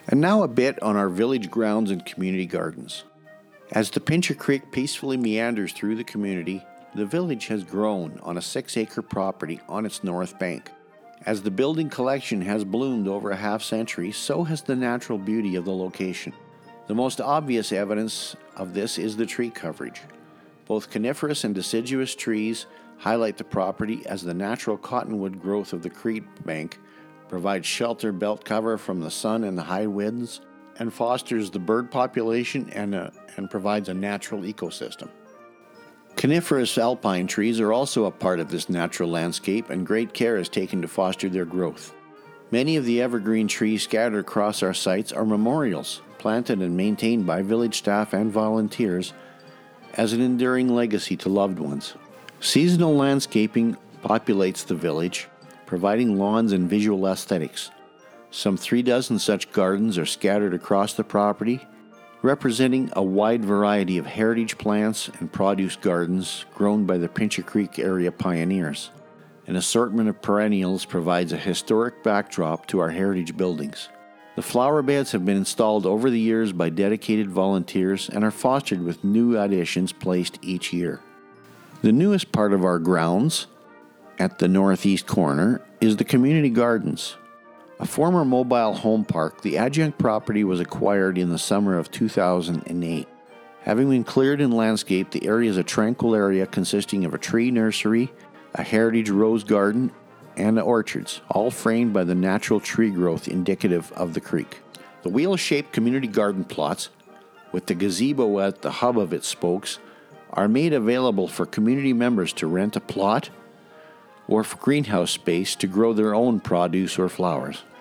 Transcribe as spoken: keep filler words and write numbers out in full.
And now a bit on our village grounds and community gardens. As the Pincher Creek peacefully meanders through the community, the village has grown on a six-acre property on its north bank. As the building collection has bloomed over a half-century, so has the natural beauty of the location. The most obvious evidence of this is the tree coverage. Both coniferous and deciduous trees highlight the property, as the natural cottonwood growth of the creek bank provides shelter belt cover from the sun and the high winds, and fosters the bird population and, uh, and provides a natural ecosystem. Coniferous alpine trees are also a part of this natural landscape, and great care is taken to foster their growth. Many of the evergreen trees scattered across our sites are memorials, planted and maintained by village staff and volunteers as an enduring legacy to loved ones. Seasonal landscaping populates the village, providing lawns and visual aesthetics. Some three dozen such gardens are scattered across the property, representing a wide variety of heritage plants and produce gardens grown by the Pincher Creek area pioneers. An assortment of perennials provides a historic backdrop to our heritage buildings. The flower beds have been installed over the years by dedicated volunteers and are fostered with new additions placed each year. The newest part of our grounds, at the northeast corner, is the community gardens. A former mobile home park, the adjunct property was acquired in the summer of two thousand eight. Having been cleared and landscaped, the area is a tranquil area consisting of a tree nursery, a heritage rose garden, and orchards, all framed by the natural tree growth indicative of the creek. The wheel-shaped community garden plots, with the gazebo at the hub of its spokes, are made available for community members to rent a plot or for greenhouse space to grow their own produce or flowers.